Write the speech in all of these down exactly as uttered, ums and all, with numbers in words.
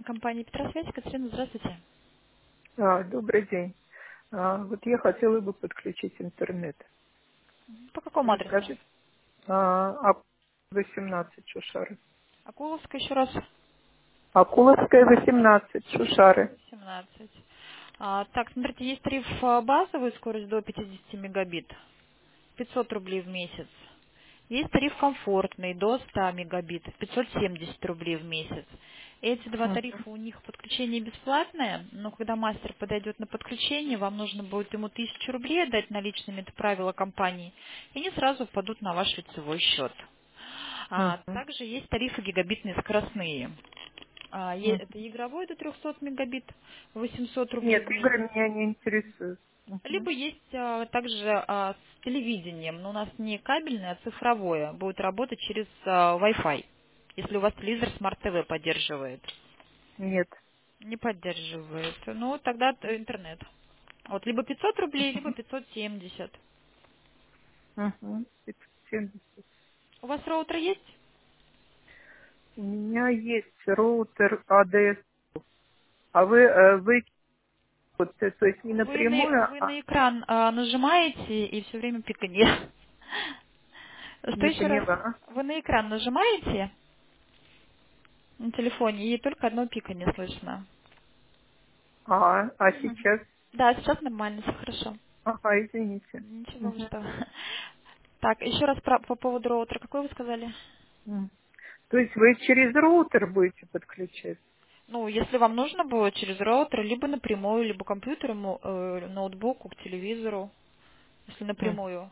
Компания Петросвязь. Катерина, здравствуйте. А, добрый день. А, вот я хотела бы подключить интернет. По какому адресу? Расскажите. А, а восемнадцать Шушары. Акуловская еще раз. Акуловская восемнадцать Шушары. восемнадцать. А, так, смотрите, есть тариф а, базовый, скорость до пятьдесят мегабит, пятьсот рублей в месяц. Есть тариф комфортный, до ста мегабит, пятьсот семьдесят рублей в месяц. Эти два тарифа, у них подключение бесплатное, но когда мастер подойдет на подключение, вам нужно будет ему тысячу рублей отдать наличными, это правило компании, и они сразу впадут на ваш лицевой счет. А Мгм. также есть тарифы гигабитные скоростные. А, е- Мгм. это игровой до трехсот мегабит, восемьсот рублей Нет, в игры месяц. меня не интересуют. Мгм. Либо есть а, также а, с телевидением, но у нас не кабельное, а цифровое. Будет работать через а, Wi-Fi, если у вас телевизор Smart ти ви поддерживает. Нет. Не поддерживает. Ну, тогда т- интернет. Вот либо пятьсот рублей, либо пятьсот семьдесят. Мгм. пятьсот семьдесят. У вас роутер есть? У меня есть роутер а дэ эс. А вы, э, вы вот, э, то есть не Вы на, напрямую, вы а на экран а, нажимаете и все время пиканье. Что не еще раз? поняла. Вы на экран нажимаете на телефоне, и только одно пиканье слышно. А, а Мгм. сейчас? Да, сейчас нормально, все хорошо. Ага, извините. Ничего, вы Мгм. что. Так, еще раз про- по поводу роутера. Какой вы сказали? М. То есть вы через роутер будете подключать? Ну, если вам нужно будет через роутер, либо напрямую, либо к компьютеру, мо- э, ноутбуку, к телевизору, если М. напрямую.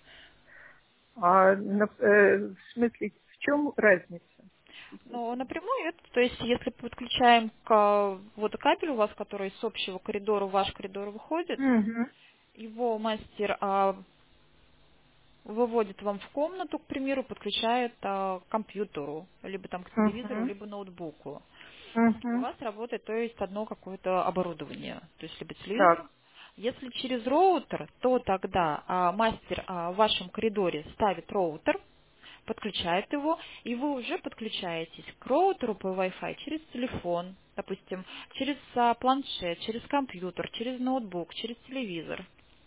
А на- э, в смысле, в чем разница? Но напрямую это, то есть если подключаем к вот кабель у вас, который с общего коридора в ваш коридор выходит, Угу, его мастер а, выводит вам в комнату, к примеру, подключает а, к компьютеру, либо там к телевизору, угу, либо ноутбуку. У угу. вас работает, то есть одно какое-то оборудование, то есть либо телевизор. Так. Если через роутер, то тогда а, мастер а, в вашем коридоре ставит роутер, подключает его, и вы уже подключаетесь к роутеру по Wi-Fi через телефон, допустим, через а, планшет, через компьютер, через ноутбук, через телевизор.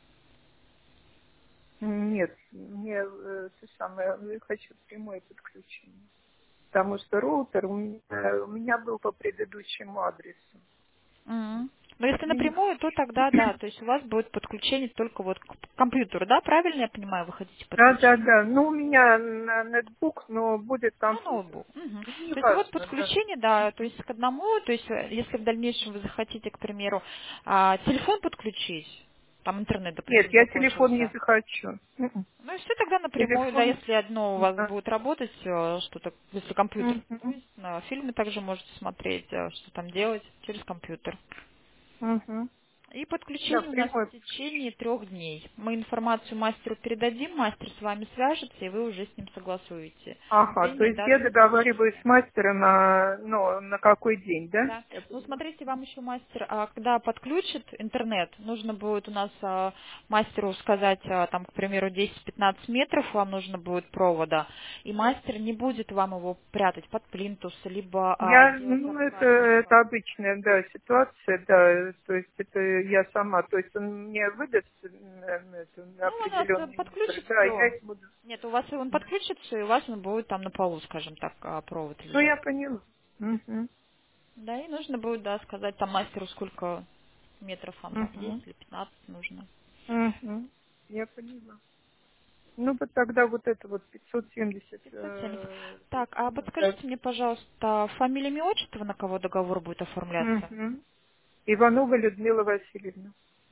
Нет, мне э, то самое, я хочу прямое подключение. Потому что роутер у меня, э, у меня был по предыдущему адресу. Мгм. Но если Я не напрямую, то хочу. тогда да, то есть у вас будет подключение только вот к компьютеру, да, правильно я понимаю, вы хотите Да, да, подключить? да. Ну, у меня на нетбук, но будет Ну, компьютер. ноутбук. Мгм. Ну, То есть вот неважно, да. подключение, да, то есть к одному, то есть э, если в дальнейшем вы захотите, к примеру, а, телефон подключить, там интернет, Нет, допустим, я телефон не закончился, захочу. М-м. ну и все тогда напрямую, да, Телефон. если одно у вас Да. будет работать, э, что-то, если компьютер, то Мгм, есть на фильмы также можете смотреть, э, что там делать через компьютер. мгм. И Да, подключение у нас прямой в течение трех дней. Мы информацию мастеру передадим, мастер с вами свяжется, и вы уже с ним согласуете Ага, то время и есть я дату договариваюсь с подключения. мастером на, ну, на какой день, да? Да. Я Ну, поняла. смотрите, вам еще мастер, а, когда подключит интернет, нужно будет у нас а, мастеру сказать, а, там, к примеру, десять-пятнадцать метров вам нужно будет провода, и мастер не будет вам его прятать под плинтус, либо а, Я, делать ну, от это, кабельного. это обычная, да, ситуация, да, то есть это я сама, то есть он мне выдаст м, эту Ну, он вас э, определенный метр, подключит да, я все. их буду. Нет, у вас он подключит все, и у вас он будет там на полу, скажем так, а, провод Ну, лежать. я поняла. Угу, Да, и нужно будет, да, сказать там мастеру, сколько метров вам там, угу, десять или пятнадцать нужно. угу, я поняла. Ну, вот тогда вот это вот пятьсот семьдесят, пятьсот семьдесят. э, Так, а ну, да. подскажите мне, пожалуйста, фамилия, имя, отчество, на кого договор будет оформляться? Угу. Иванова Людмила Васильевна.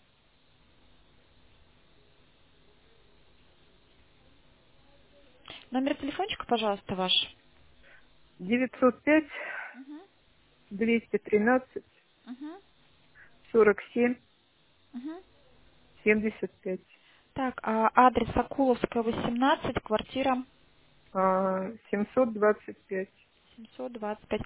Номер телефончика, пожалуйста, ваш. девятьсот пять Угу, двести тринадцать угу, сорок семь угу. семьдесят пять. Так, а адрес Акуловская, восемнадцать, квартира А, семьсот двадцать пять. семьсот двадцать пять.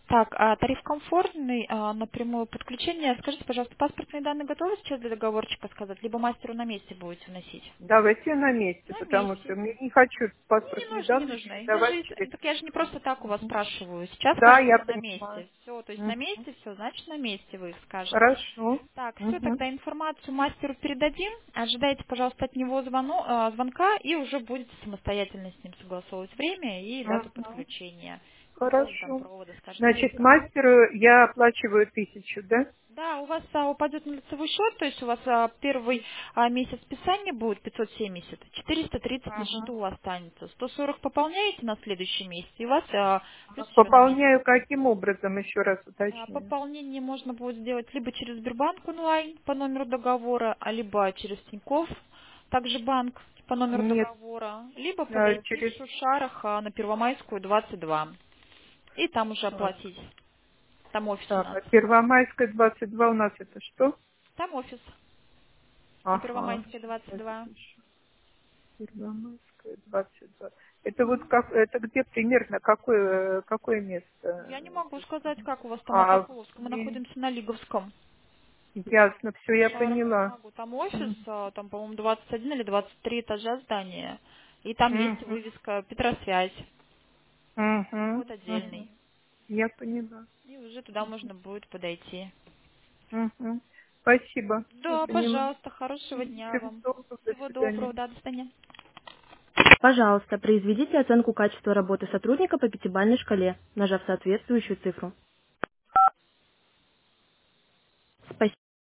Так, а тариф комфортный, а, на прямое подключение. Скажите, пожалуйста, паспортные данные готовы сейчас для договорчика сказать, либо мастеру на месте будете вносить? Давайте на месте, На потому что месте. мне не хочу Не паспортные нужно, не данные нужно. Я передавать же, через... так я же не просто так у вас Мгм. спрашиваю. Сейчас Да, я скажете на понимаю. месте. Все, то есть на Мгм. месте все, значит на месте вы их скажете. Хорошо. Так, все, Мгм. тогда информацию мастеру передадим. Ожидайте, пожалуйста, от него звону- а, звонка и уже будете самостоятельно с ним согласовывать время и дату Мгм. подключения. По поводу там Хорошо. провода, скажем, Значит, дротика. мастеру я оплачиваю тысячу, да? Да, у вас а, упадет на лицевой счет, то есть у вас а, первый а, месяц списания будет пятьсот семьдесят, четыреста тридцать на Ага. счету останется. сто сорок пополняете на следующий месяц, и у вас а, плюс еще на месяц. Пополняю каким образом, еще раз А, уточняю. Пополнение можно будет сделать либо через Сбербанк онлайн по номеру договора, а либо через Тинькофф, также банк по номеру Нет, договора, либо а, подойти в через... Шушарах а, на Первомайскую двадцать два и там уже Так, оплатить. Там офис у так, нас. а Первомайская двадцать два у нас это что? Там офис на Ага, Первомайской двадцать сейчас два. запишу. Первомайская двадцать два. Это вот как, это где примерно, какое, какое Я не место? могу сказать, как у вас там от А, Соколовска. Мы не- находимся на Лиговском. ясно, все, я Шарах не поняла. могу. Там офис, Мгм. а, там, по-моему, двадцать один или двадцать три этажа здания. И там есть Мгм. вывеска Петросвязь. Мгм. Вход отдельный. Мгм. Я поняла. И уже туда можно будет подойти. Мгм. Спасибо, я Да, поняла. пожалуйста, хорошего дня Всего вам. доброго, до Всего свидания. доброго, да, до свидания. Пожалуйста, произведите оценку качества работы сотрудника по пятибалльной шкале, нажав соответствующую цифру.